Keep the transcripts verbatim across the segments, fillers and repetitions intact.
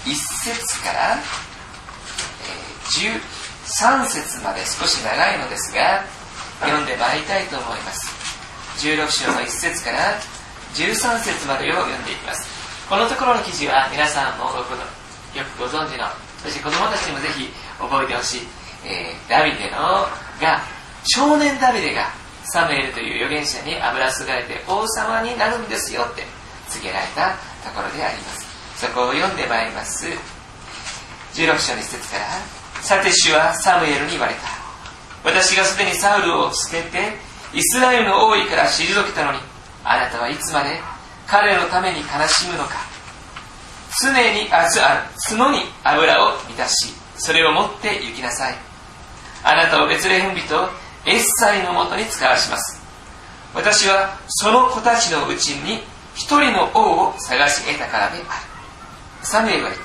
いっ節から、えー、じゅうさん節まで少し長いのですが読んでまいりたいと思います。じゅうろく章のいっ節からじゅうさん節までを読んでいきます。このところの記事は皆さんもよくご存知の、そして子供たちにもぜひ覚えてほしい、えー、ダビデのが少年ダビデがサムエルという預言者に油注がれて王様になるんですよって告げられたところであります。そこを読んでまいります。じゅうろく章のいっ節から、さて主はサムエルに言われた。私がすでにサウルを捨ててイスラエルの王位から退けたのに、あなたはいつまで彼のために悲しむのか。常にあつあ角に油を満たし、それを持って行きなさい。あなたをベツレヘム人エッサイのもとに使わします。私はその子たちのうちに一人の王を探し得たからである。サムエルは言った。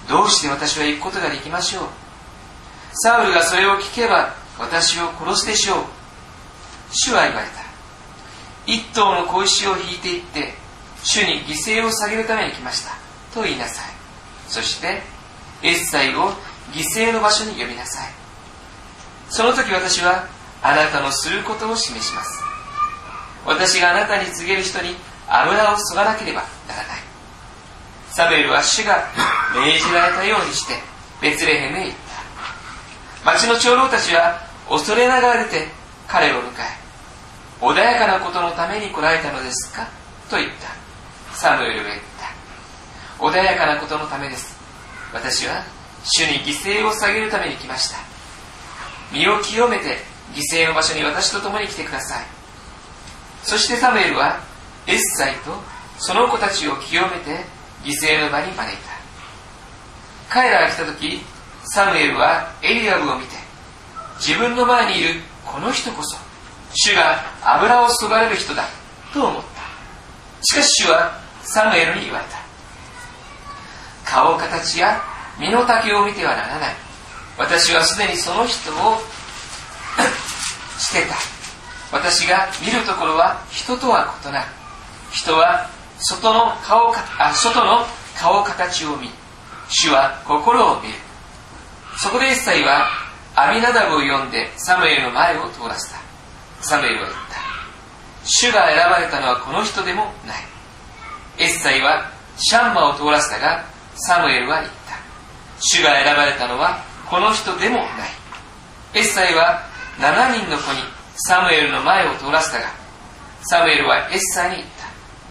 どうして私は行くことができましょう。サウルがそれを聞けば私を殺すでしょう。主は言われた。一頭の子牛を引いていって主に犠牲を捧げるために来ましたと言いなさい。そしてエッサイを犠牲の場所に呼びなさい。その時私はあなたのすることを示します。私があなたに告げる人に油を注がなければならない。サムエルは主が命じられたようにしてベツレヘムへ行った。町の長老たちは恐れながら出て彼を迎え、穏やかなことのために来られたのですかと言った。サムエルが言った。穏やかなことのためです。私は主に犠牲を捧げるために来ました。身を清めて犠牲の場所に私と共に来てください。そしてサムエルはエッサイとその子たちを清めて犠牲の場に招いた。彼らが来た時、サムエルはエリアブを見て、自分の前にいるこの人こそ主が油を注がれる人だと思った。しかし主はサムエルに言われた。顔形や身の丈を見てはならない。私はすでにその人を捨てた。私が見るところは人とは異なる。人は外の顔かあ外の顔形を見、主は心を見る。そこでエッサイはアビナダブを呼んでサムエルの前を通らせた。サムエルは言った。主が選ばれたのはこの人でもない。エッサイはシャンマを通らせたが、サムエルは言った。主が選ばれたのはこの人でもない。エッサイはしちにんの子にサムエルの前を通らせたが、サムエルはエッサイに言った。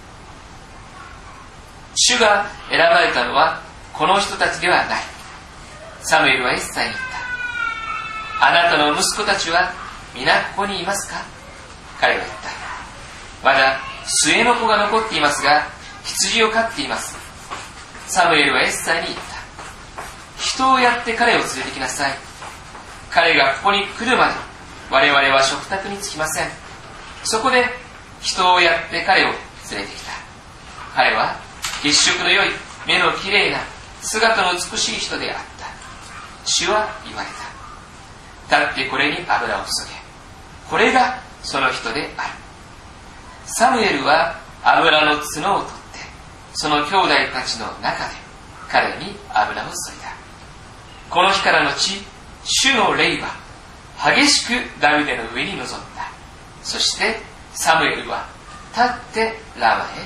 主が選ばれたのはこの人たちではない。サムエルはエッサイに言った。あなたの息子たちは皆ここにいますか。彼は言った。まだ末の子が残っていますが、羊を飼っています。サムエルはエッサイに言った。人をやって彼を連れてきなさい。彼がここに来るまで我々は食卓に着きません。そこで人をやって彼を連れてきた。彼は血色の良い、目のきれいな、姿の美しい人であった。主は言われた。立ってこれに油を注げ。これがその人である。サムエルは油の角を取って、その兄弟たちの中で彼に油を注いだ。この日からのち、主の霊は激しくダビデの上に臨んだ。そしてサムエルは立ってラマへ行った。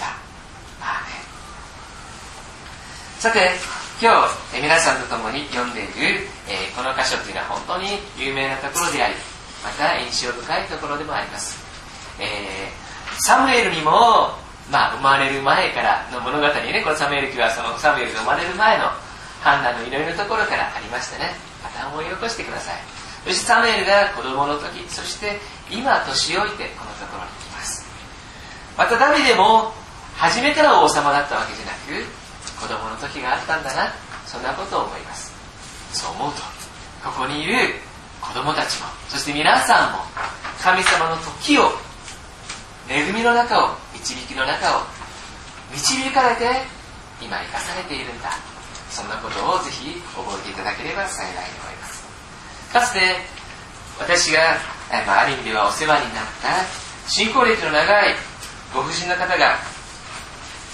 アーメン。さて、今日皆さんと共に読んでいる、えー、この箇所というのは本当に有名なところであり、また印象深いところでもあります。えー、サムエルにも、まあ、生まれる前からの物語にね、このサムエル記はそのサムエルが生まれる前のハンナの祈りのところからありましてね、また思い起こしてください。そしてサムエルが子供の時、そして今年老いてこのところに来ます。またダビデも初めから王様だったわけじゃなく、子供の時があったんだな、そんなことを思います。そう思うと、ここにいる子供たちも、そして皆さんも神様の時を、恵みの中を、導きの中を導かれて今生かされているんだ、そんなことをぜひ覚えていただければ幸いに思います。かつて私が、まあ、ある意味ではお世話になった信仰歴の長いご婦人の方が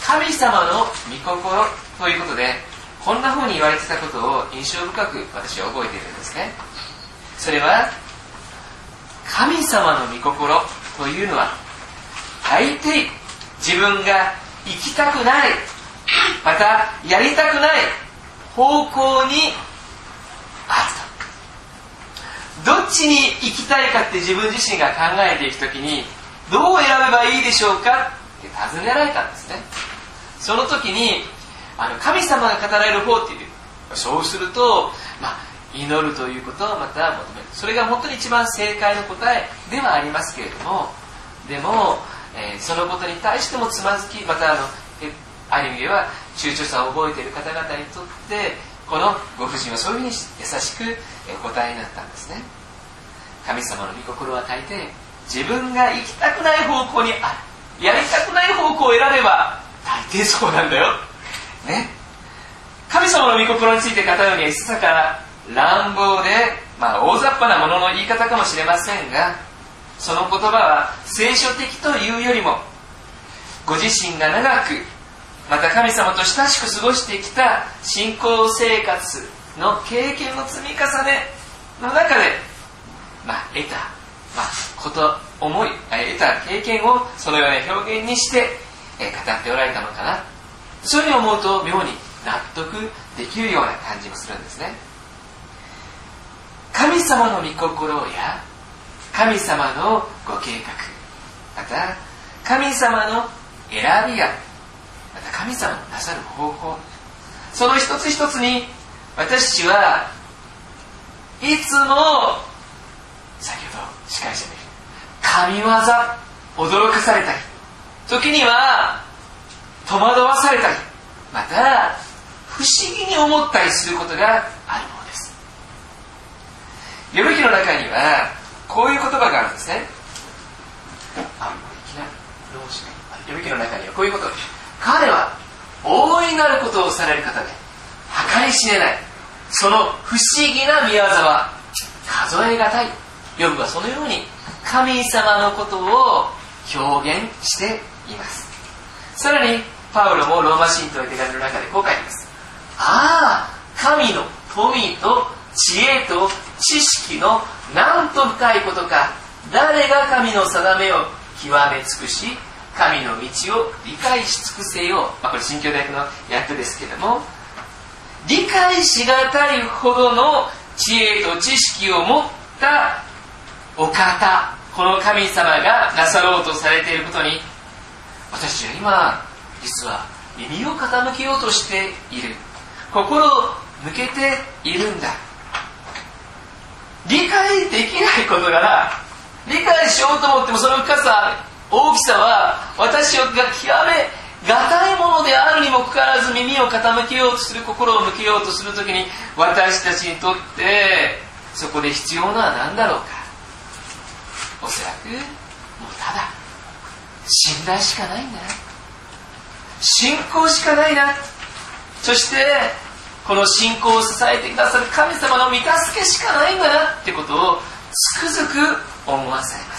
神様の御心ということで、こんな風に言われてたことを印象深く私は覚えているんですね。それは、神様の御心というのは、大抵自分が生きたくない、またやりたくない方向にあると。どっちに行きたいかって自分自身が考えていくときに、どう選べばいいでしょうかって尋ねられたんですね。その時にあの神様が語られる方っていう、そうすると、まあ、祈るということをまた求める。それが本当に一番正解の答えではありますけれども、でも、えー、そのことに対してもつまずき、またあのえある意味では躊躇さを覚えている方々にとって、このご婦人はそういうふうに優しくお答えになったんですね。神様の御心は大抵自分が行きたくない方向にある、やりたくない方向を選べば大抵そうなんだよ、ね、神様の御心について語るにはいささか乱暴で、まあ、大雑把なものの言い方かもしれませんが、その言葉は聖書的というよりも、ご自身が長くまた神様と親しく過ごしてきた信仰生活の経験の積み重ねの中で、まあ、得た、まあ、こと思い得た経験をそのような表現にして、えー、語っておられたのかな、そういうふうに思うと妙に納得できるような感じもするんですね。神様の御心や神様のご計画、また神様の選びやまた神様のなさる方法、その一つ一つに私はいつも先ほど司会者で神業驚かされたり、時には戸惑わされたり、また不思議に思ったりすることがあるものです。呼び記の中にはこういう言葉があるんですね。あ、いきなりどうして呼び記の中にはこういうこと、彼は大いなることをされる方で計り知れない、その不思議な御業は数えがたい。ヨブはそのように神様のことを表現しています。さらにパウロもローマ信徒の手紙の中でこう書いています。ああ、神の富と知恵と知識のなんと深いことか。誰が神の定めを極め尽くし、神の道を理解し尽くせよう。まあ、これ新教大学の訳ですけれども、理解しがたいほどの知恵と知識を持ったお方、この神様がなさろうとされていることに、私は今実は耳を傾けようとしている、心を向けているんだ。理解できないことが理解しようと思っても、その深さ大きさは私が極めがたいものであるにもかかわらず、耳を傾けようとする、心を向けようとするときに、私たちにとってそこで必要なのは何だろうか。おそらくもうただ信頼しかないんだな、信仰しかないな、そしてこの信仰を支えてくださる神様の御助けしかないんだなってことをつくづく思わされます。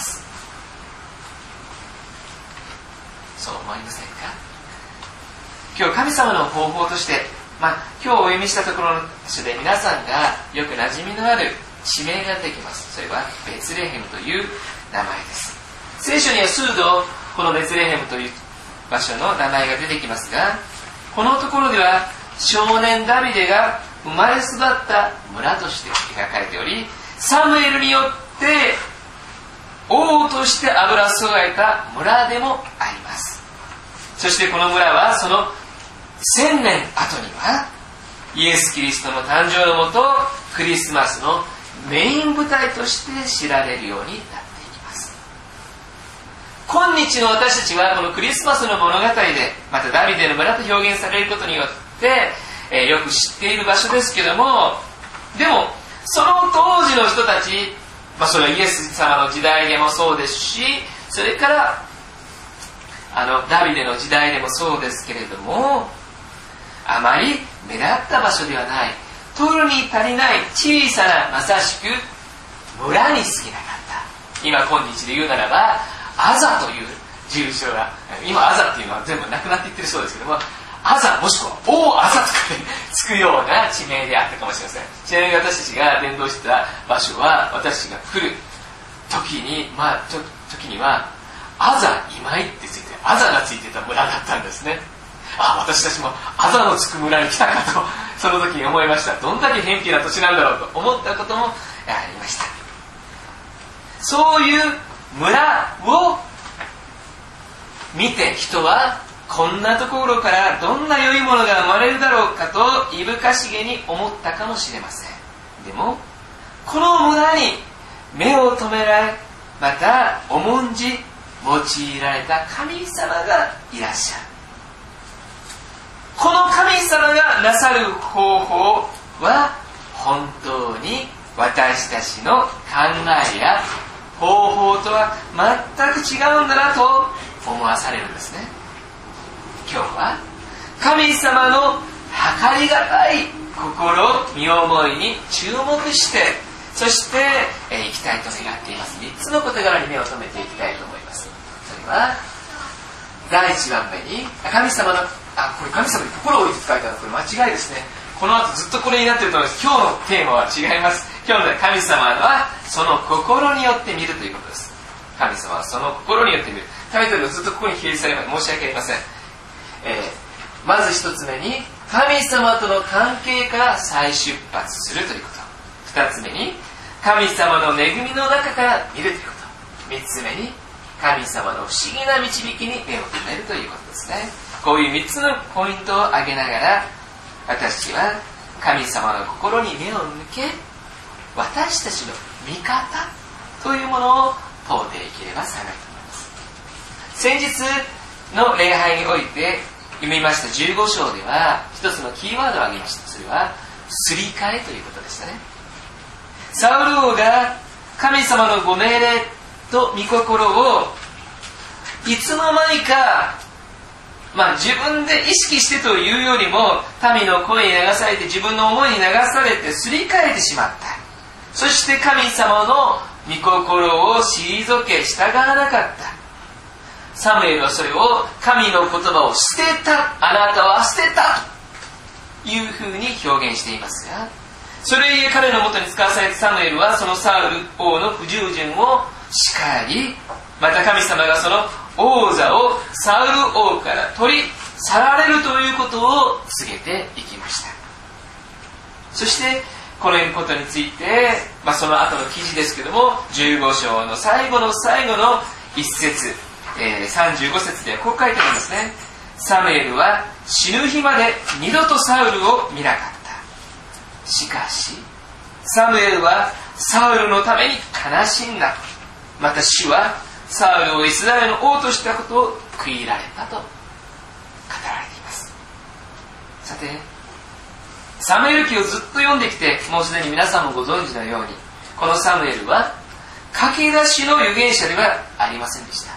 そう思いませんか。今日神様の方法として、まあ、今日お読みしたところの書で皆さんがよく馴染みのある地名が出てきます。それはベツレヘムという名前です。聖書には数度このベツレヘムという場所の名前が出てきますが、このところでは少年ダビデが生まれ育った村として描かれており、サムエルによって王として油注がれた村でもあります。そしてこの村はその千年後にはイエス・キリストの誕生のもと、クリスマスのメイン舞台として知られるようになっていきます。今日の私たちはこのクリスマスの物語で、またダビデの村と表現されることによって、えー、よく知っている場所ですけども、でもその当時の人たち、まあ、それはイエス様の時代でもそうですし、それからあのダビデの時代でもそうですけれども、あまり目立った場所ではない、取るに足りない小さな、まさしく村に過ぎなかった。今今日で言うならばアザという住所が、今アザっていうのは全部なくなっていってるそうですけども、アザもしくは大アザとかでつくような地名であったかもしれません。ちなみに私たちが伝道してた場所は、私たちが来る時に、まあ、ちょ時にはアザ今井ってついて、アザがついてた村だったんですね。あ、私たちもアザのつく村に来たかと、その時に思いました。どんだけ偏僻な土地なんだろうと思ったこともありました。そういう村を見て、人はこんなところからどんな良いものが生まれるだろうかといぶかしげに思ったかもしれません。でもこの村に目を留められ、また重んじ用いられた神様がいらっしゃる。この神様がなさる方法は本当に私たちの考えや方法とは全く違うんだなと思わされるんですね。今日は神様の計りがたい心、身思いに注目して、そして、えー、いきたいと願っています。みっつの事柄に目を留めていきたいと思います。それはだいいちばんめに、神様のあこれ神様に心を置いて使えたのこれ間違いですね。この後ずっとこれになっていると思います。今日のテーマは違います。今日の神様はその心によって見るということです。神様はその心によって見る。タイトルがずっとここに掲示されます。申し訳ありません。えー、まず一つ目に、神様との関係から再出発するということ。二つ目に、神様の恵みの中から見るということ。三つ目に、神様の不思議な導きに目を留めるということですね。こういう三つのポイントを挙げながら、私は神様の心に目を向け、私たちの味方というものを問うていければ幸いと思います。先日の礼拝において読みましたじゅうご章では一つのキーワードを挙げました。それはすり替えということでしたね。サウル王が神様のご命令と御心をいつの間にか、まあ、自分で意識してというよりも民の声に流されて自分の思いに流されてすり替えてしまった。そして神様の御心を退け従わなかった。サムエルはそれを神の言葉を捨てた、あなたは捨てたというふうに表現していますが、それゆえ彼のもとに使わされたサムエルはそのサウル王の不従順を叱り、また神様がその王座をサウル王から取り去られるということを告げていきました。そしてこのことについて、まあ、その後の記事ですけども、じゅうご章の最後の最後の一節、えー、さんじゅうご節ではこう書いてありますね。サムエルは死ぬ日まで二度とサウルを見なかった。しかしサムエルはサウルのために悲しんだ。また主はサウルをイスラエルの王としたことを悔いられたと語られています。さて、サムエル記をずっと読んできて、もうすでに皆さんもご存知のように、このサムエルは駆け出しの預言者ではありませんでした。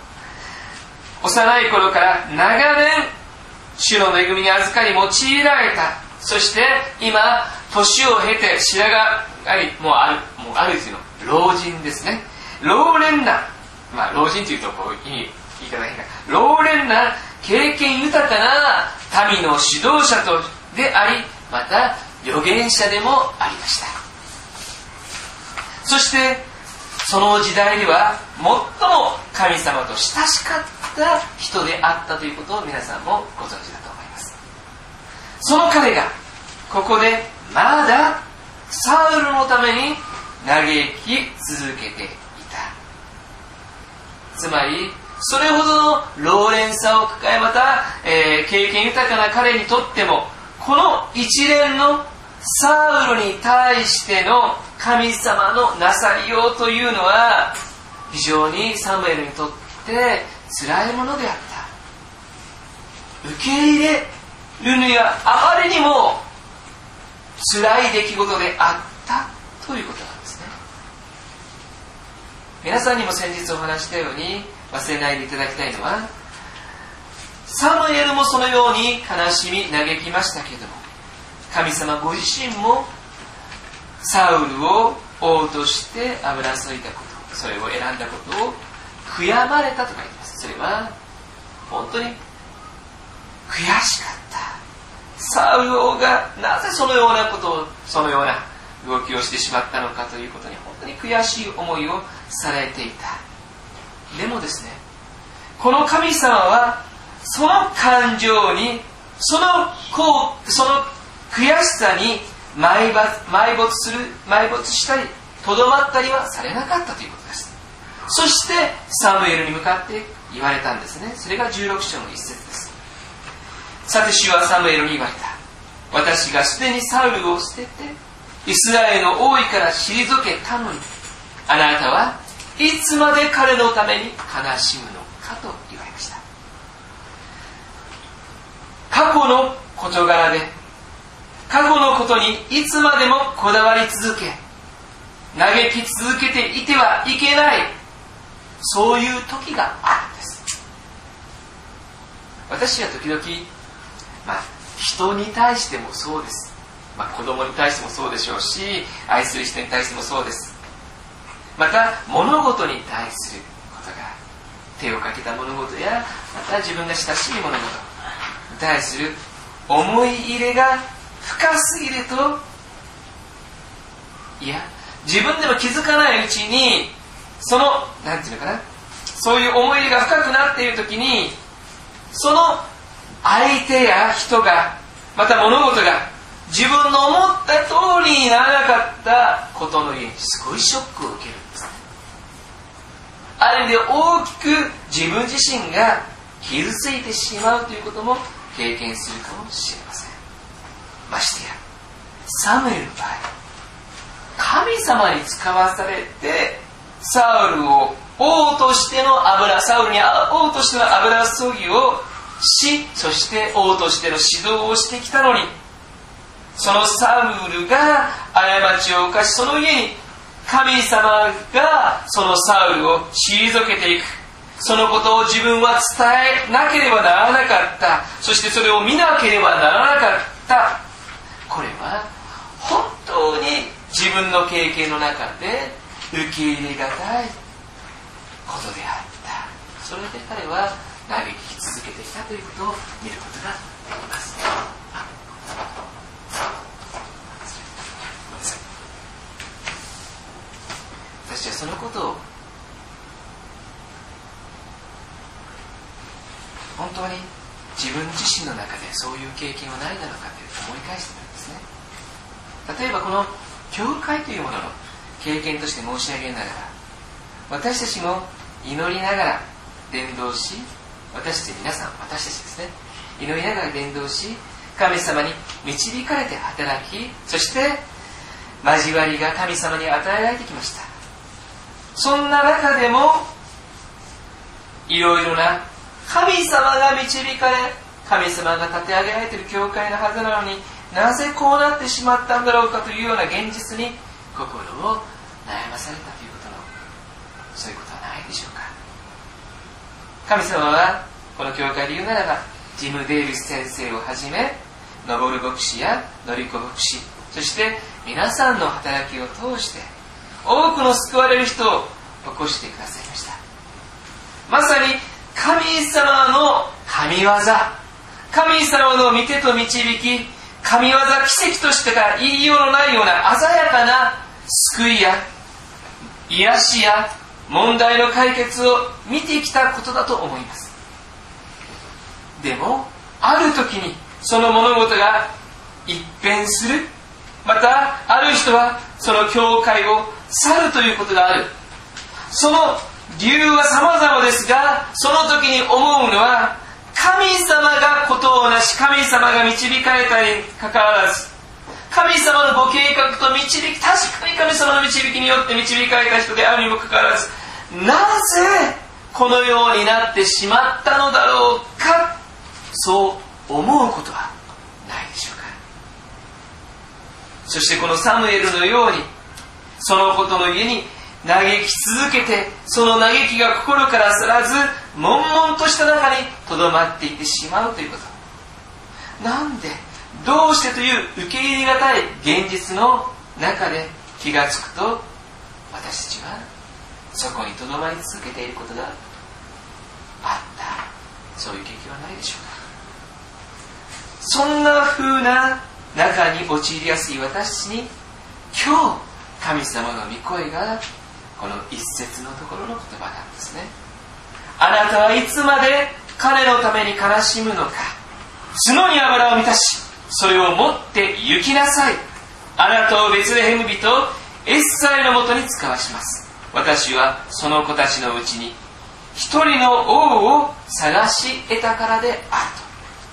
幼い頃から長年主の恵みに預かり用いられた。そして今年を経て白髪もうあるもうあるというの老人ですね。老練な、まあ老人というとこう意味言い方変だ。老練な経験豊かな民の指導者とであり、また預言者でもありました。そしてその時代では最も神様と親しかった人であったということを皆さんもご存知だと思います。その彼がここでまだサウルのために嘆き続けていた。つまりそれほどの老練さを抱え、また、えー、経験豊かな彼にとっても、この一連のサウルに対しての神様のなさりようというのは非常にサムエルにとって辛いものであった。受け入れるにはあまりにも辛い出来事であったということなんですね。皆さんにも先日お話したように忘れないでいただきたいのは、サムエルもそのように悲しみ嘆きましたけれども、神様ご自身もサウルを王として油注いだこと、それを選んだことを悔やまれたと書いてます。それは本当に悔しかった。サウル王がなぜそのようなことを、そのような動きをしてしまったのかということに本当に悔しい思いをされていた。でもですね、この神様はその感情に、そのこうその悔しさに埋没する埋没したりとどまったりはされなかったということです。そしてサムエルに向かって言われたんですね。それがじゅうろく章の一節です。さて主はサムエルに言われた。私がすでにサウルを捨ててイスラエルの王位から退けたのに、あなたはいつまで彼のために悲しむのかと言われました。過去の事柄で、過去のことにいつまでもこだわり続け、嘆き続けていてはいけない、そういう時があるんです。私は時々、まあ、人に対してもそうです。まあ、子供に対してもそうでしょうし、愛する人に対してもそうです。また物事に対することが、手をかけた物事や、また自分が親しい物事に対する思い入れが深すぎると、いや自分でも気づかないうちに、そのなんていうのかな、そういう思い入れが深くなっているときに、その相手や人が、また物事が自分の思った通りにならなかったことのゆえにすごいショックを受けるんですね。ある意味で大きく自分自身が傷ついてしまうということも経験するかもしれません。ましてやサムエルの場合、神様に使わされてサウルを王としての油、サウルに王としての油注ぎをし、そして王としての指導をしてきたのに、そのサウルが過ちを犯し、その家に神様がそのサウルを退けていく、そのことを自分は伝えなければならなかった、そしてそれを見なければならなかった。これは本当に自分の経験の中で受け入れがたいことであった。それで彼は嘆き続けてきたということを見ることができます。私はそのことを本当に自分自身の中でそういう経験はないだろうかというと思い返してみるんですね。例えばこの教会というものの経験として申し上げながら、私たちも祈りながら伝道し、私たち皆さん、私たちですね、祈りながら伝道し、神様に導かれて働き、そして交わりが神様に与えられてきました。そんな中でもいろいろな神様が導かれ、神様が立て上げられている教会のはずなのに、なぜこうなってしまったんだろうかというような現実に心を悩まされたということの、そういうことはないでしょうか。神様はこの教会で言うならば、ジム・デイビス先生をはじめ、ノボル牧師やノリコ牧師、そして皆さんの働きを通して多くの救われる人を起こしてくださいました。まさに神様の神業、神様の御手と導き、神業、奇跡としてから言いようのないような鮮やかな救いや癒しや問題の解決を見てきたことだと思います。でもある時にその物事が一変する、またある人はその教会を去るということがある。その理由は様々ですが、その時に思うのは、神様がことをなし、神様が導かれたにかかわらず、神様のご計画と導き、確かに神様の導きによって導かれた人であるにもかかわらず、なぜこのようになってしまったのだろうか、そう思うことはないでしょうか。そしてこのサムエルのように、そのことの家に嘆き続けて、その嘆きが心から去らず、悶々とした中にとどまっていってしまうということ。なんで、どうしてという受け入れがたい現実の中で気がつくと、私たちはそこにとどまり続けていることがそういう経験はないでしょうか。そんな風な中に陥りやすい私に、今日神様の御声がこの一節のところの言葉なんですね。あなたはいつまで彼のために悲しむのか。角に油を満たし、それを持って行きなさい。あなたをベツレヘム人エッサイのもとに使わします。私はその子たちのうちに一人の王を探し得たからであると。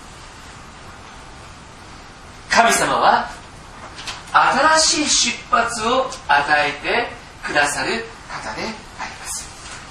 神様は新しい出発を与えてくださる方であります。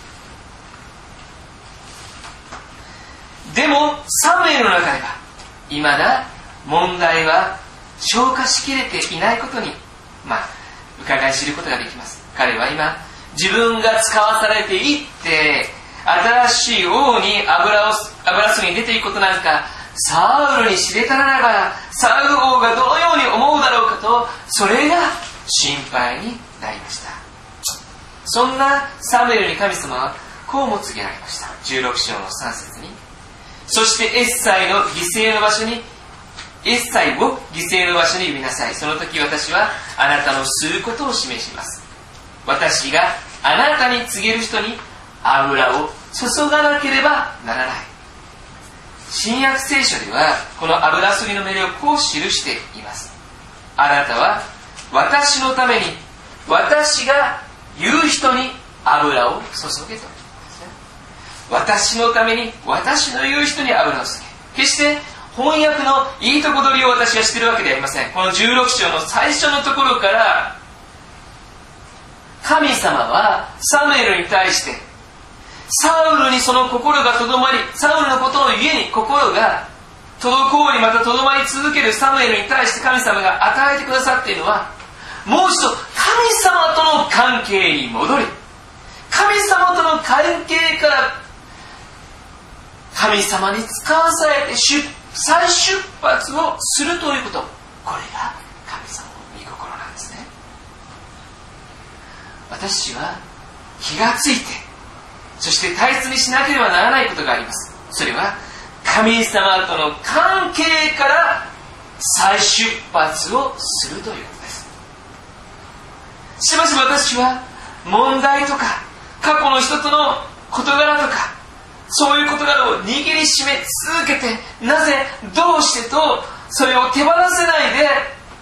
でもサムエルの中では未だ問題は消化しきれていないことに、まあ伺い知ることができます。彼は今自分が使わされていって新しい王に油を油すぎに出ていくことなんかサウルに知れたらながら、サウル王がどのように思うだろうかと、それが心配になりました。そんなサムエルに神様はこうも告げられました。じゅうろく章のさん節に、そしてエッサイの犠牲の場所にエッサイを犠牲の場所に呼びなさい。その時私はあなたのすることを示します。私があなたに告げる人に油を注がなければならない。新約聖書ではこの油注ぎの命令をこう記しています。あなたは私のために私が言う人に油を注げと。私のために私の言う人に油を注げ。決して翻訳のいいとこ取りを私がしているわけではありません。このじゅうろく章の最初のところから神様はサムエルに対してサウルにその心がとどまり、サウルのことの家に心が滞りまたとどまり続けるサムエルに対して神様が与えてくださっているのは、もう一度神様との関係に戻り、神様との関係から神様に使わされて出再出発をするということ、これが神様の御心なんですね。私は気がついて、そして大切にしなければならないことがあります。それは神様との関係から再出発をするということです。しばし私は問題とか過去の人との事柄とかそういう事柄を握りしめ続けて、なぜどうしてとそれを手放せないで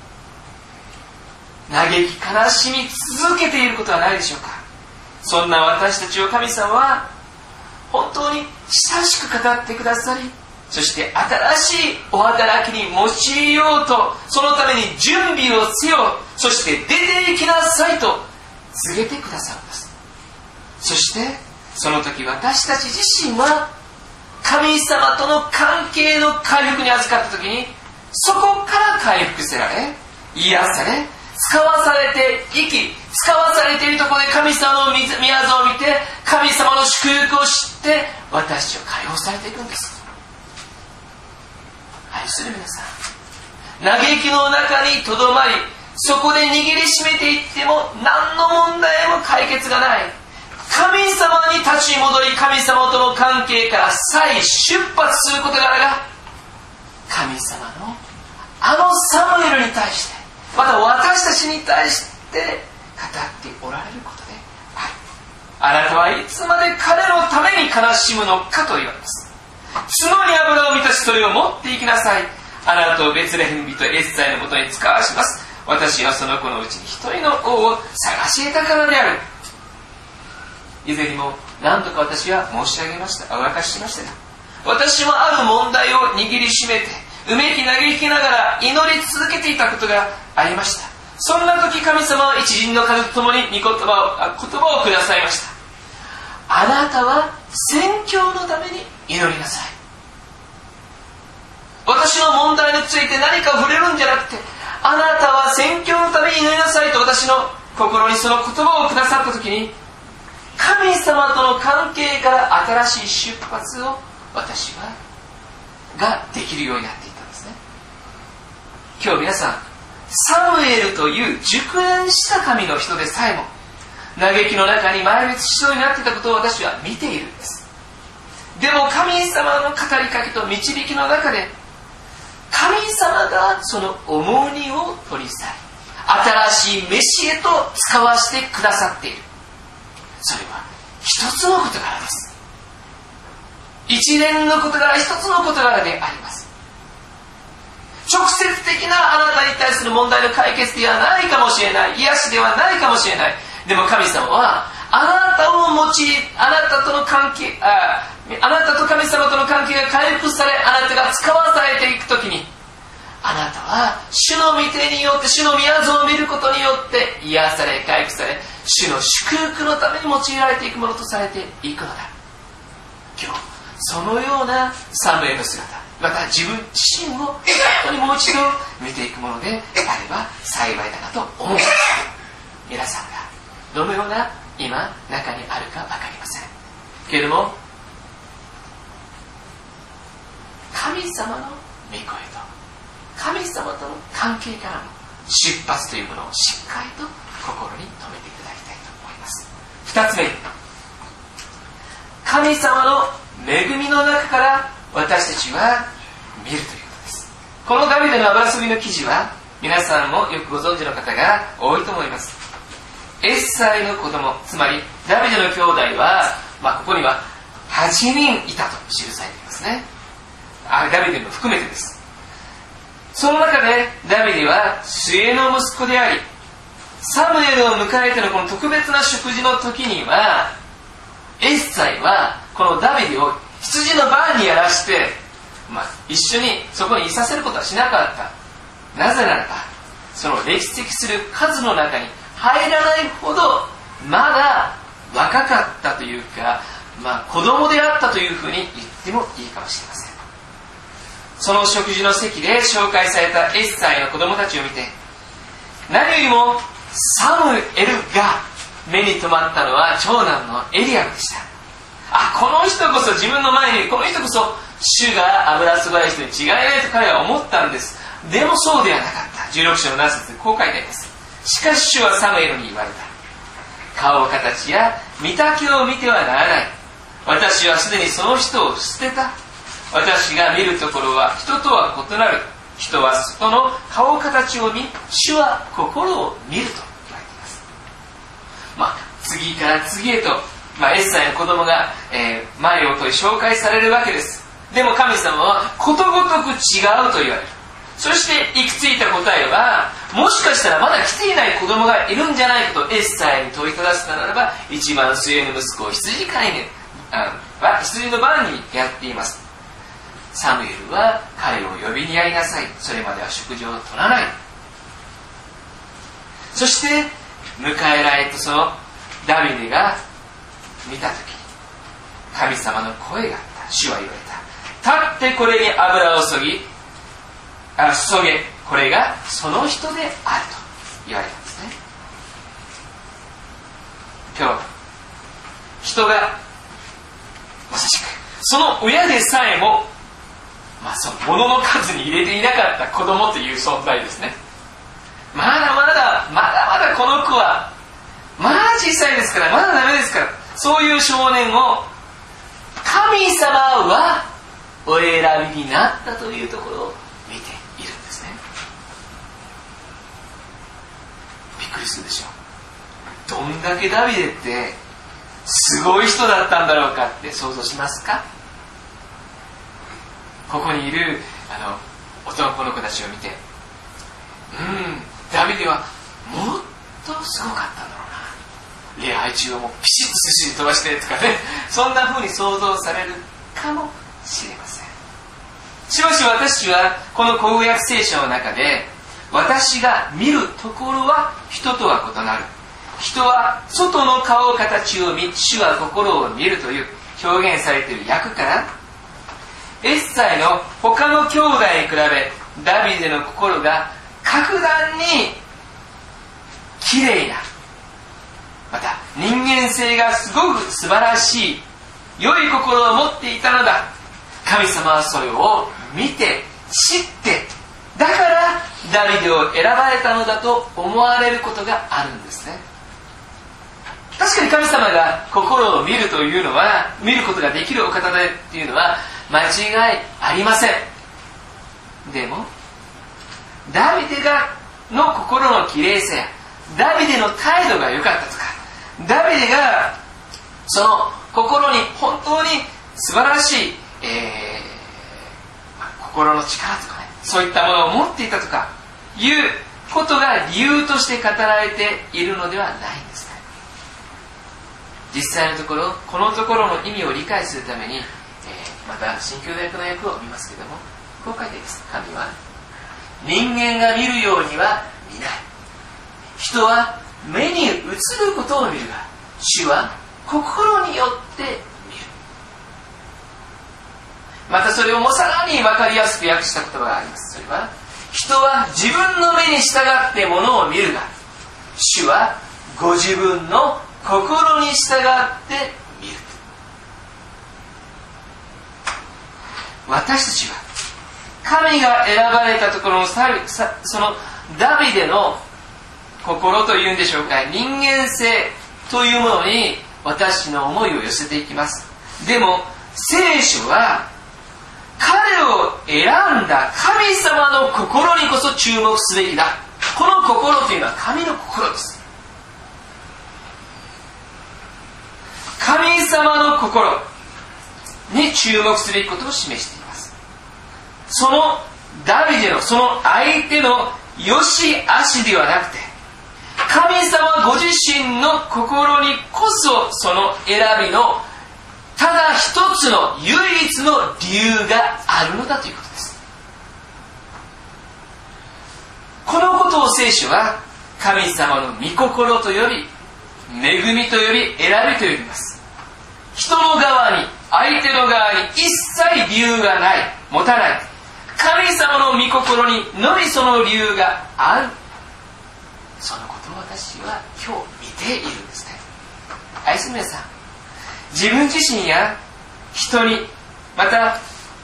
嘆き悲しみ続けていることはないでしょうか。そんな私たちを神様は本当に親しく語ってくださり、そして新しいお働きに用いようと、そのために準備をせよ、そして出て行きなさいと告げてくださるんです。そしてその時私たち自身は神様との関係の回復に預かった時に、そこから回復せられ、癒され、使わされて生き、使わされているところで神様の御業を見て、神様の祝福を知って私は解放されていくんです。愛する皆さん、嘆きの中にとどまり、そこで握りしめていっても何の問題も解決がない。神様に立ち戻り、神様との関係から再出発すること柄が神様のあのサムエルに対して、また私たちに対して語っておられることである。あなたはいつまで彼のために悲しむのかと言われます。角に油を満たし、それを持っていきなさい。あなたをベツレヘム人エッサイのもとに使わします。私はその子のうちに一人の王を探し得たからである。以前にも何度か私は申し上げました。お明かししましたが、私もある問題を握りしめて、うめき嘆きながら祈り続けていたことがありました。そんな時神様は一陣の風とともに御言葉を言葉をくださいました。あなたは宣教のために祈りなさい。私の問題について何か触れるんじゃなくて、あなたは宣教のために祈りなさいと私の心にその言葉をくださった時に、神様との関係から新しい出発を私はができるようになっていったんですね。今日皆さん、サムエルという熟練した神の人でさえも嘆きの中に埋没しそうになっていたことを私は見ているんです。 でも神様の語りかけと導きの中で、神様がその重荷を取り去り、新しい飯へと使わせてくださっている。それは一つの事柄です。一連の事柄、一つの事柄であります。直接的なあなたに対する問題の解決ではないかもしれない、癒しではないかもしれない。でも神様はあなたを用い、あなたとの関係、ああなたと神様との関係が回復され、あなたが使わされていくときに、あなたは主の御手によって、主の御業を見ることによって癒され、回復され、主の祝福のために用いられていくものとされていくのだ。今日そのようなサムエルの姿、また自分自身を本当にもう一度見ていくものであれば幸いだなと思う。皆さんがどのような今中にあるか分かりませんけれども、神様の御声と神様との関係からの出発というものをしっかりと心に留めていただきたいと思います。二つ目、神様の恵みの中から私たちは見るということです。このダビデの油注ぎの記事は皆さんもよくご存知の方が多いと思います。エッサイの子供、つまりダビデの兄弟は、まあ、ここにははちにんいたと記されていますね。あ、ダビデも含めてです。その中でダビデは末の息子であり、サムエルを迎えてのこの特別な食事の時には、エッサイはこのダビデを羊の番にやらして、まあ、一緒にそこにいさせることはしなかった。なぜならば、その歴史的する数の中に入らないほどまだ若かったというか、まあ、子供であったというふうに言ってもいいかもしれません。その食事の席で紹介されたエッサイの子供たちを見て、何よりもサムエルが目に留まったのは長男のエリアブでした。あ、この人こそ自分の前に、この人こそ主が油注がれる人に違いないと彼は思ったんです。でもそうではなかった。じゅうろく章のなな節でこう書いてあります。しかし主はサムエルに言われた。顔形や見た目を見てはならない。私はすでにその人を捨てた。私が見るところは人とは異なる。人は外の顔形を見、主は心を見ると言われています。まあ、次から次へと、まあ、エッサイの子供が、えー、前をと紹介されるわけです。でも神様はことごとく違うと言われる。そして行き着いた答えは、もしかしたらまだ来ていない子供がいるんじゃないかとエッサイに問いただすならば、一番末の息子を羊飼いに、あ羊の番にやっています。サムエルは彼を呼びにやりなさい。それまでは食事を取らない。そして迎えられたそのダビデが見たとき、神様の声があった。主は言われた。立ってこれに油を注ぎ、あ注げ、これがその人であると言われたんですね。今日人がまさしくその親でさえも、まあ、その物の数に入れていなかった子供という存在ですね。まだまだまだまだこの子はまだ小さいですから、まだダメですから、そういう少年を神様はお選びになったというところを見ているんですね。びっくりするでしょう。どんだけダビデってすごい人だったんだろうかって想像しますか？ここにいるあの男の子たちを見て、うん、ダビデはもっとすごかったんだろうな、礼拝中はもうピシッと寿司飛ばしてとかね、そんな風に想像されるかもしれません。しかし私はこの口語訳聖書の中で、私が見るところは人とは異なる、人は外の顔形を見、主は心を見るという表現されている訳から、エッサイの他の兄弟に比べダビデの心が格段にきれいな、また人間性がすごく素晴らしい良い心を持っていたのだ。神様はそれを見て知って、だからダビデを選ばれたのだと思われることがあるんですね。確かに神様が心を見るというのは、見ることができるお方だというのは間違いありません。でもダビデがの心のきれいさやダビデの態度が良かったとか、ダビデがその心に本当に素晴らしい、えー、心の力とかね、そういったものを持っていたとかいうことが理由として語られているのではないんですね。実際のところ、このところの意味を理解するために、えー、また新共同訳の訳を見ますけれども、こう書いています。神は人間が見るようには見ない。人は目に映ることを見るが、主は心によって見る。またそれをもうさらに分かりやすく訳した言葉があります。それは、人は自分の目に従ってものを見るが、主はご自分の心に従って見る。私たちは神が選ばれたところのそのダビデの心というんでしょうか、人間性というものに私の思いを寄せていきます。でも聖書は彼を選んだ神様の心にこそ注目すべきだ。この心というのは神の心です。神様の心に注目すべきことを示しています。そのダビデのその相手の良し悪しではなくて、神様ご自身の心にこそその選びのただ一つの唯一の理由があるのだということです。このことを聖書は神様の御心とより、恵みとより、選びとよります。人の側に、相手の側に一切理由がない、持たない。神様の御心にのみその理由がある。そのことを私は今日見ているんですね。愛する皆さん、自分自身や人に、また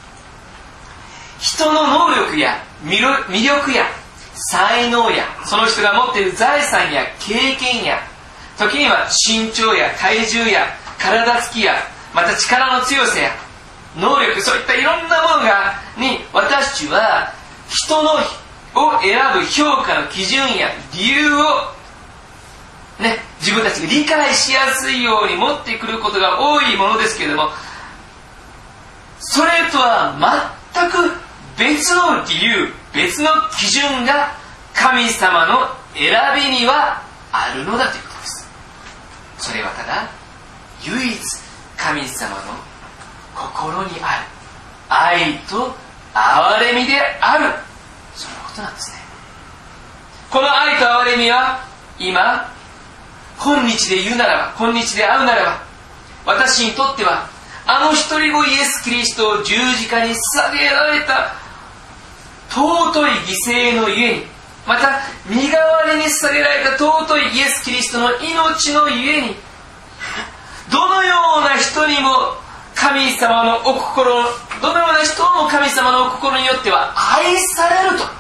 人の能力や魅力や才能やその人が持っている財産や経験や、時には身長や体重や体つきや、また力の強さや能力、そういったいろんなものがに私たちは人のを選ぶ評価の基準や理由を、ね、自分たちが理解しやすいように持ってくることが多いものですけれども、それとは全く別の理由、別の基準が神様の選びにはあるのだということです。それはただ唯一神様の心にある愛と憐れみである、そのことなんですね。この愛と憐れみは今今日で言うならば、今日で会うならば、私にとってはあの一人子イエス・キリストを十字架に捧げられた尊い犠牲のゆえに、また身代わりに捧げられた尊いイエス・キリストの命のゆえに、どのような人にも神様のお心、どのような人も神様のお心によっては愛されると。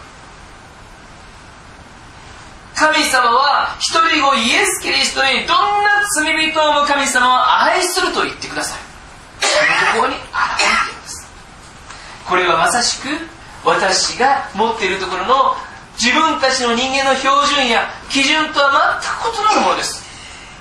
神様は一人子イエス・キリストにどんな罪人も神様は愛すると言ってください。そのところに現れています。これはまさしく私が持っているところの自分たちの人間の標準や基準とは全く異なるものです。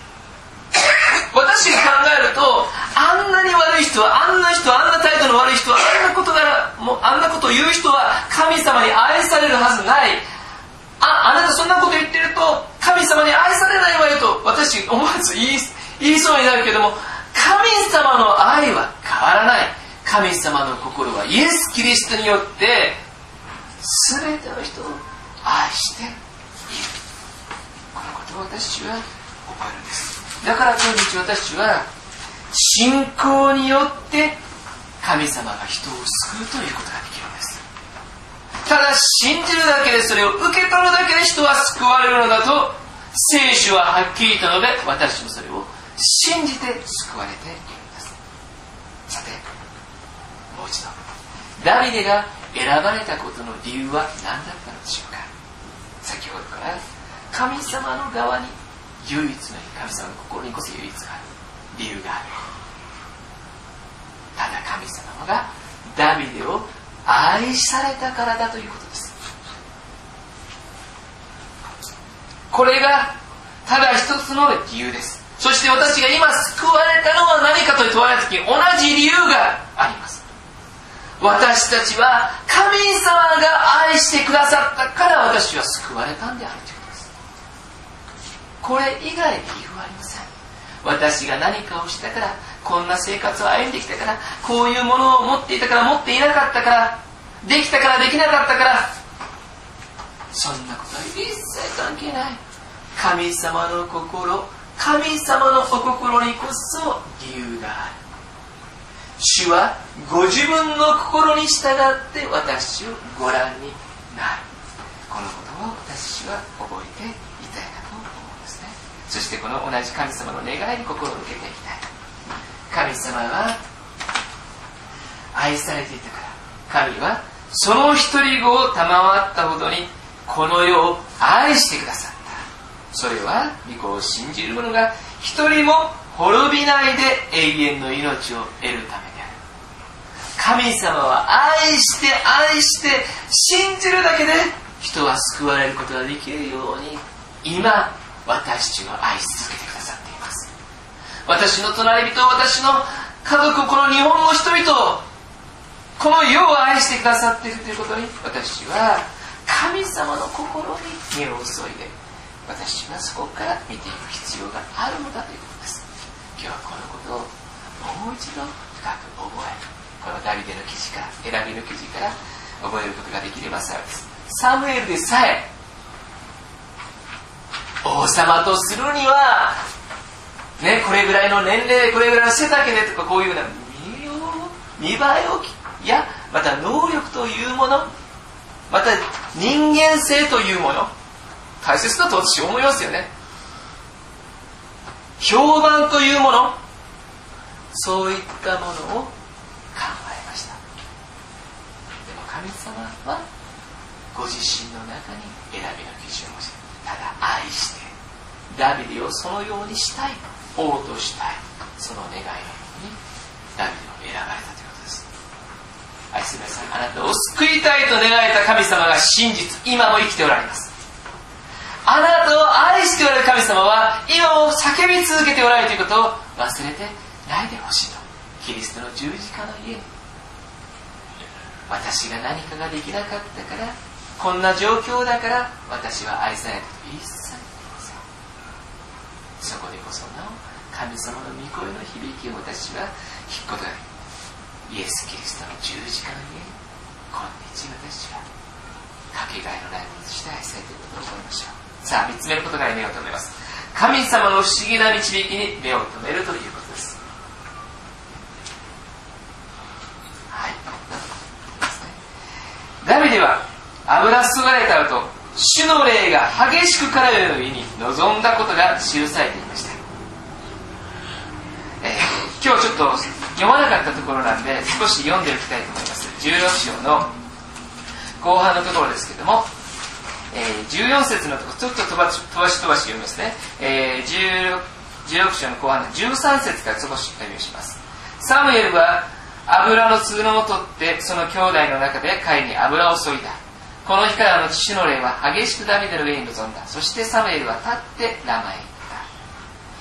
私が考えると、あんなに悪い人は、あんな人は、あんな態度の悪い人は、あんなことがもうあんなことを言う人は神様に愛されるはずない。あ、あなたそんなこと言ってると神様に愛されないわよと私思わず言い、言いそうになるけども、神様の愛は変わらない。神様の心はイエス・キリストによって全ての人を愛している。このことを私は覚えるんです。だから今日私は信仰によって神様が人を救うということができるんです。ただ信じるだけで、それを受け取るだけで人は救われるのだと聖書ははっきり言ったので、私もそれを信じて救われているんです。さて、もう一度、ダビデが選ばれたことの理由は何だったのでしょうか。先ほどから神様の側に唯一の神様の心にこそ唯一がある理由がある。ただ神様がダビデを愛されたからだということです。これがただ一つの理由です。そして私が今救われたのは何かと問われた時、同じ理由があります。私たちは神様が愛してくださったから私は救われたんであるということです。これ以外理由はありません。私が何かをしたから、こんな生活を歩んできたから、こういうものを持っていたから、持っていなかったから、できたからできなかったから、そんなことは一切関係ない。神様の心、神様のお心にこそ理由がある。主はご自分の心に従って私をご覧になる。このことを私は覚えていたいなと思うんですね。そしてこの同じ神様の願いに心を向けていきたい。神様は愛されていたから、神はその一人子を賜ったほどにこの世を愛してくださった。それは御子を信じる者が一人も滅びないで永遠の命を得るためである。神様は愛して愛して信じるだけで人は救われることができるように今私たちを愛し続けてくださっています。私の隣人、私の家族、この日本の人々、この世を愛してくださっているということに私は神様の心に目を注いで、私はそこから見ていく必要があるのだということです。今日はこのことをもう一度深く覚え、このダビデの記事から、選びの記事から覚えることができれば幸いです。サムエルでさえ王様とするにはね、これぐらいの年齢、これぐらいの背丈でとか、こういうような見栄えをいやまた能力というもの、また人間性というもの、大切だと私は思いますよね。評判というもの、そういったものを考えました。でも神様はご自身の中に選びの基準をして、ただ愛してダビデをそのようにしたい、王としたい、その願いのようにダビデを選ばれたということです。愛する皆さん、あなたを救いたいと願えた神様が真実、今も生きておられます。あなたを愛しておられる神様は今も叫び続けておられるということを忘れてないでほしいと。キリストの十字架の家に、私が何かができなかったから、こんな状況だから私は愛されたと一切ありません。そこでこそなお神様の御声の響きを私は聞くことができる。イエス・キリストの十字架の家に今日私はかけがえのないものとして愛されていることを覚えましょう。さあ、みっつめのことから目を留めます。神様の不思議な導きに目を留めるということです。はい、ダビデは油注がれた後、主の霊が激しく彼らの上に臨んだことが記されていました。えー、今日ちょっと読まなかったところなんで少し読んでおきたいと思います。じゅうろく章の後半のところですけども、えー、じゅうよん節のところちょっと飛ばし飛ばし飛ばし読みますね。えー、じゅうろく章の後半のじゅうさん節から少し読みします。サムエルは油の角を取ってその兄弟の中で彼に油を注いだ。この日からの主の霊は激しくダビデの上に臨んだ。そしてサムエルは立ってラマへ行った。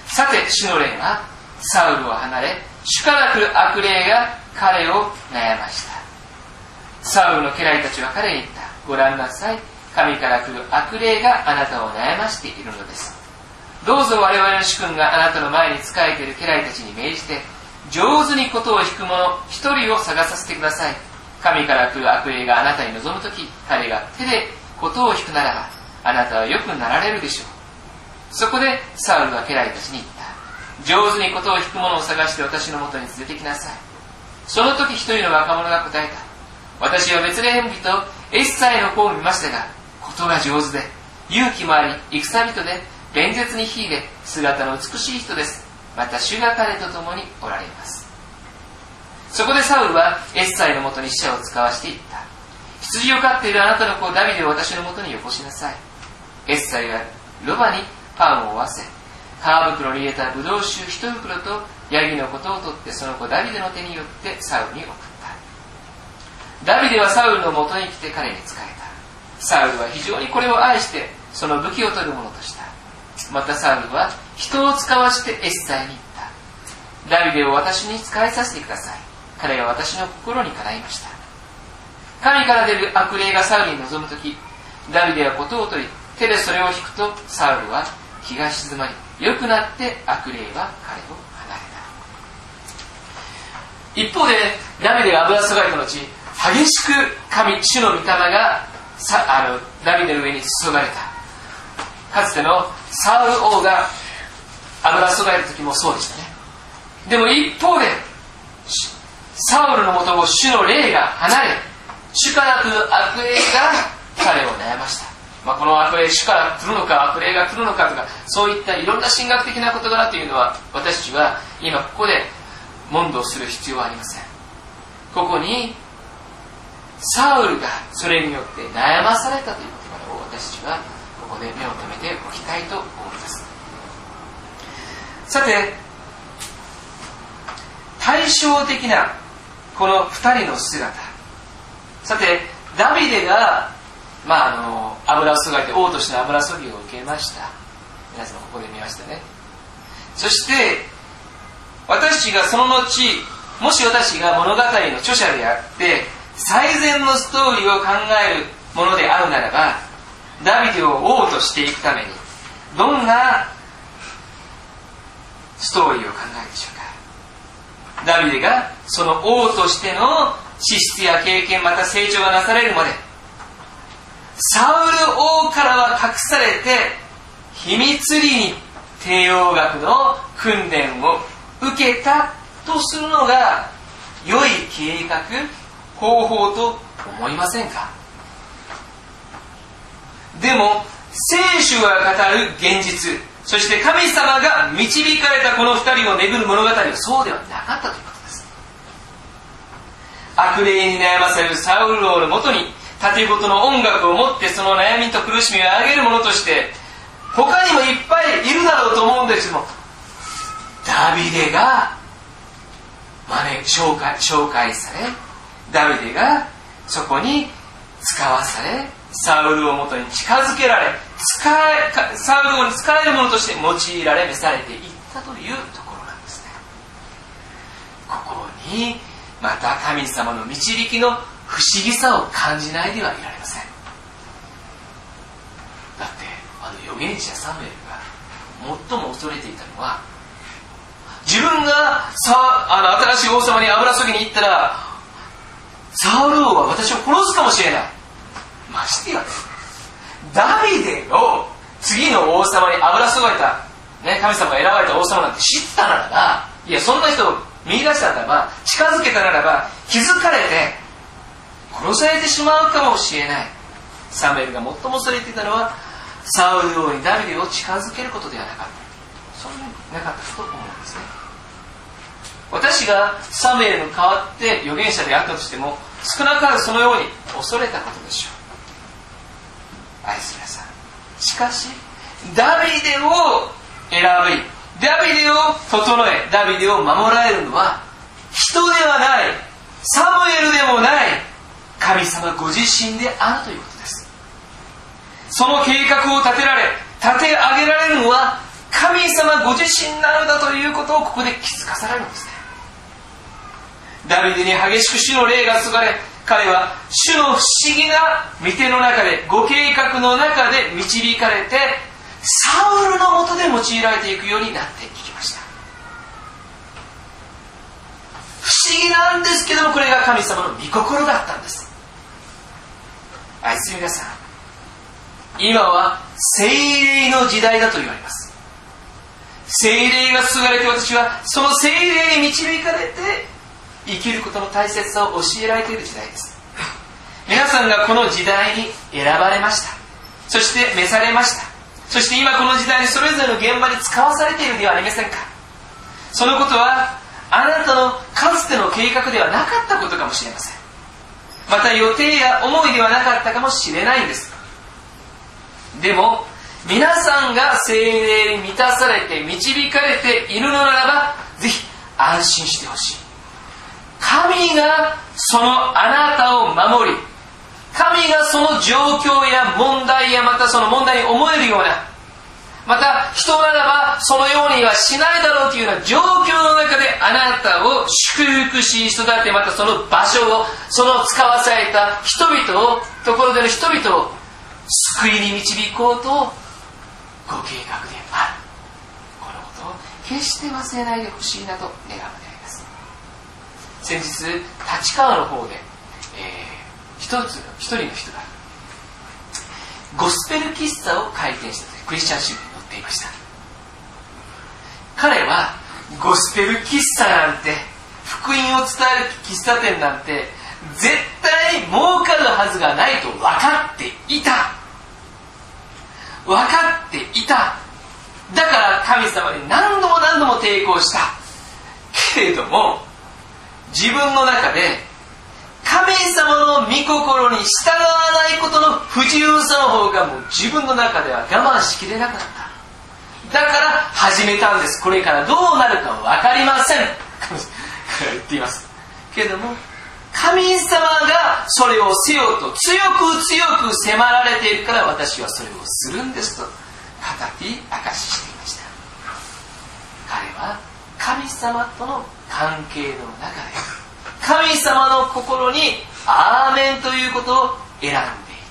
さて主の霊はサウルを離れ、主から来る悪霊が彼を悩ました。サウルの家来たちは彼に言った。ご覧なさい、神から来る悪霊があなたを悩ましているのです。どうぞ我々の主君があなたの前に仕えている家来たちに命じて、上手に琴を弾く者一人を探させてください。神から来る悪霊があなたに望むとき、彼が手で琴を弾くならば、あなたはよくなられるでしょう。そこでサウルは家来たちに言った。上手に琴を弾く者を探して私のもとに連れてきなさい。その時一人の若者が答えた。私はベツレヘム人エッサイの子を見ましたが、琴が上手で、勇気もあり、戦人で、弁舌に秀で、姿の美しい人です。また主が彼と共におられます。そこでサウルはエッサイのもとに使者を使わしていった。羊を飼っているあなたの子ダビデを私のもとによこしなさい。エッサイはロバにパンを追わせ、 皮袋に入れたブドウ酒一袋とヤギのことを取ってその子ダビデの手によってサウルに送った。ダビデはサウルのもとに来て彼に仕えた。サウルは非常にこれを愛してその武器を取るものとした。またサウルは人を使わしてエッサイに言った。ダビデを私に仕えさせてください。彼が私の心にかないました。神から出る悪霊がサウルに臨むとき、ダビデはことを取り手でそれを引くとサウルは日が静まり良くなって悪霊は彼を離れた。一方でダビデが油注がれた後、激しく神主の御霊がさあのダビデの上に注がれた。かつてのサウル王が油注がれた時もそうでしたね。でも一方でサウルのもとを主の霊が離れ、主から来る悪霊が彼を悩ました。まあ、この悪霊主から来るのか悪霊が来るのかとか、そういったいろんな神学的な事柄というのは私たちは今ここで問答する必要はありません。ここにサウルがそれによって悩まされたということを私たちはここで目を留めておきたいと思います。さて、対照的なこの二人の姿。さて、ダビデが、まあ、あの油を注がれて王としての油注ぎを受けました。皆さんここで見ましたね。そして私たちがその後、もし私が物語の著者であって最善のストーリーを考えるものであるならば、ダビデを王としていくためにどんなストーリーを考えるでしょうか。ダビデがその王としての資質や経験、また成長がなされるまで、サウル王からは隠されて秘密裏に帝王学の訓練を受けたとするのが良い計画方法と思いませんか。でも聖書が語る現実、そして神様が導かれたこの二人を巡る物語はそうではなかったということです。悪霊に悩まされるサウル王のもとに盾事の音楽を持ってその悩みと苦しみを上げる者として他にもいっぱいいるだろうと思うんですけども、ダビデが招紹介、紹介され、ダビデがそこに使わされ、サウルをもとに近づけられ、使えサウル王に使える者として用いられ召されていったというところなんですね。ここにまた神様の導きの不思議さを感じないではいられません。だってあの預言者サムエルが最も恐れていたのは、自分がさあの新しい王様に油注ぎに行ったらサウル王は私を殺すかもしれない。ましてやダビデを次の王様に油注がれた、ね、神様が選ばれた王様なんて知ったならば、いやそんな人を見出したならば、近づけたならば気づかれて殺されてしまうかもしれない。サムエルが最も恐れていたのはサウル王にダビデを近づけることではなかった。そんなになかったと思うんですね。私がサムエルに代わって預言者であったとしても、少なからずそのように恐れたことでしょう。愛する皆さん、しかしダビデを選び、ダビデを整え、ダビデを守られるのは人ではない、サムエルでもない神様ご自身であるということです。その計画を立てられ、立て上げられるのは神様ご自身なのだということをここで気づかされるんですね。ダビデに激しく主の霊が注がれ、彼は主の不思議な御手の中で、ご計画の中で導かれて、サウルの下で用いられていくようになっていきました。不思議なんですけども、これが神様の御心だったんです。愛する皆さん、今は聖霊の時代だと言われます。聖霊が注がれて、私はその聖霊に導かれて生きることの大切さを教えられている時代です。皆さんがこの時代に選ばれました。そして召されました。そして今この時代にそれぞれの現場に使わされているではありませんか。そのことはあなたのかつての計画ではなかったことかもしれません。また予定や思いではなかったかもしれないんです。でも皆さんが聖霊に満たされて導かれているのならば、ぜひ安心してほしい。神がそのあなたを守り、神がその状況や問題やまたその問題に思えるような、また人ならばそのようにはしないだろうというような状況の中であなたを祝福し育て、またその場所を、その使わされた人々を、ところでの人々を救いに導こうとご計画である。このことを決して忘れないでほしいなと願うのであります。先日立川の方で、えー、一つ一人の人がゴスペル喫茶を開店したというクリスチャン新聞に載っていました。彼はゴスペル喫茶なんて、福音を伝える喫茶店なんて絶対に儲かるはずがないと分かっていた。分かっていた。だから神様に何度も何度も抵抗した。けれども自分の中で神様の御心に従わないことの不自由さの方がもう自分の中では我慢しきれなかった。だから始めたんです。これからどうなるか分かりません。彼は言っています。けれども神様がそれをせよと強く強く迫られているから私はそれをするんですと語り明かししていました。彼は神様との関係の中で神様の心にアーメンということを選んでいった。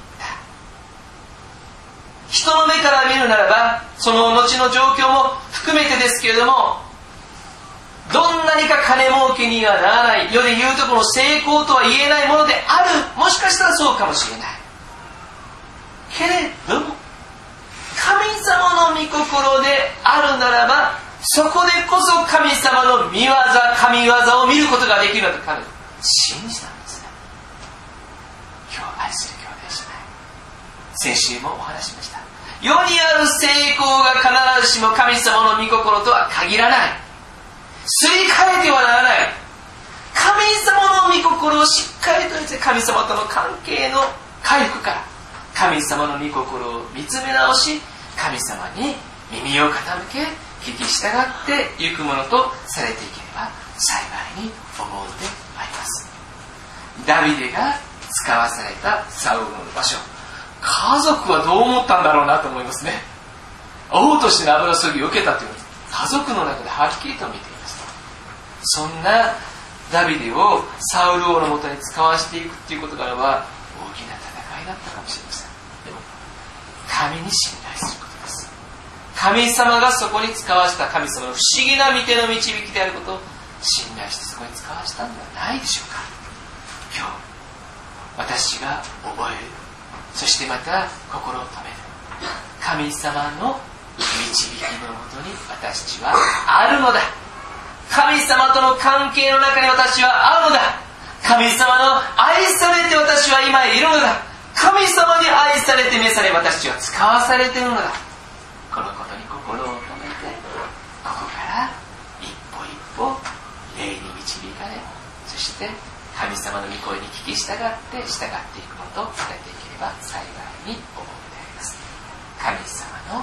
人の目から見るならばその後の状況も含めてですけれども、どんなにか金儲けにはならない、世で言うとこの成功とは言えないものである。もしかしたらそうかもしれない。けれども神様の御心であるならば、そこでこそ神様の御業、神業を見ることができると彼は信じたんですね。今日愛する兄弟姉妹、先週もお話ししました。世にある成功が必ずしも神様の御心とは限らない。すり替えてはならない。神様の御心をしっかりとして神様との関係の回復から神様の御心を見つめ直し、神様に耳を傾け聞き従っていくものとされていければ幸いに思うのであります。ダビデが使わされたサウルの場所、家族はどう思ったんだろうなと思いますね。王としての油注ぎを受けたというのを家族の中ではっきりと見ています。そんなダビデをサウル王のもとに使わしていくということからは大きな戦いだったかもしれません。でも神に信頼することです。神様がそこに使わした神様の不思議な御手の導きであることを信頼してそこに使わしたのではないでしょうか。今日私が覚える、そしてまた心を止める神様の導きのもとに私はあるのだ。神様との関係の中に私はあるのだ。神様の愛されて私は今いるのだ。神様に愛されて召され私は使わされているのだ。このことに心を止めて、ここから一歩一歩霊に導かれ、そして神様の御声に聞き従って従っていくことをされていければ幸いに思うのであります。神様の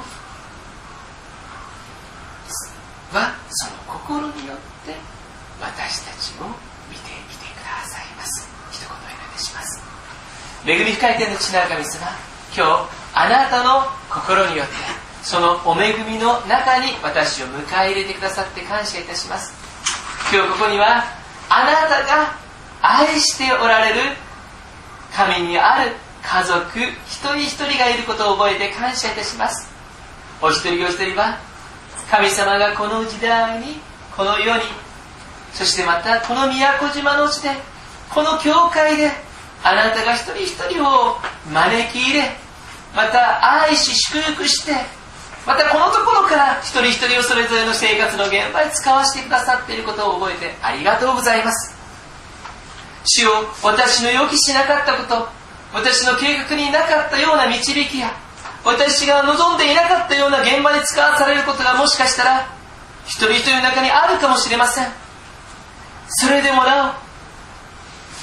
はその心によって私たちを見てみてくださいます。一言お願いします。恵み深い天の父なる神様、今日あなたの心によってそのお恵みの中に私を迎え入れてくださって感謝いたします。今日ここにはあなたが愛しておられる神にある家族一人一人がいることを覚えて感謝いたします。お一人お一人は神様がこの時代に、この世に、そしてまたこの宮古島の地で、この教会であなたが一人一人を招き入れ、また愛し祝福して、またこのところから一人一人をそれぞれの生活の現場に使わせてくださっていることを覚えてありがとうございます。主よ、私の予期しなかったこと、私の計画になかったような導きや、私が望んでいなかったような現場に使わされることがもしかしたら一人一人の中にあるかもしれません。それでもなお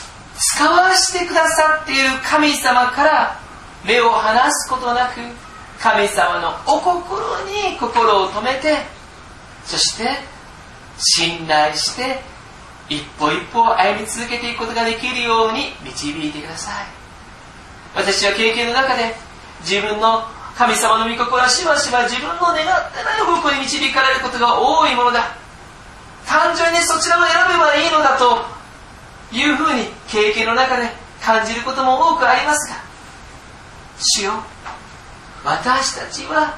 使わせてくださっている神様から目を離すことなく、 神様のお心に心を止めて、そして信頼して一歩一歩歩み続けていくことができるように導いてください。私は経験の中で自分の神様の御心はしばしば自分の願ってない方向に導かれることが多いものだ、単純にそちらを選べばいいのだというふうに経験の中で感じることも多くありますが、主よ、私たちは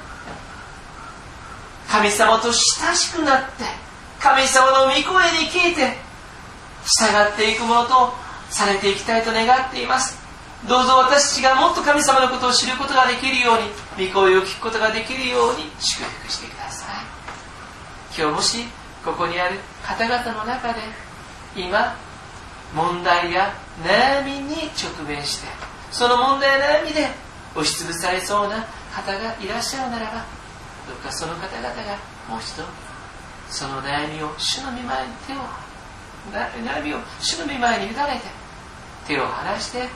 神様と親しくなって神様の御声に聞いて従っていくものとされていきたいと願っています。どうぞ私たちがもっと神様のことを知ることができるように、御声を聞くことができるように祝福してください。今日もしここにある方々の中で今問題や悩みに直面して、その問題や悩みで押しつぶされそうな方がいらっしゃるならば、どうかその方々がもう一度その悩みを主の御前に手を悩みを主の御前に委ねて手を離して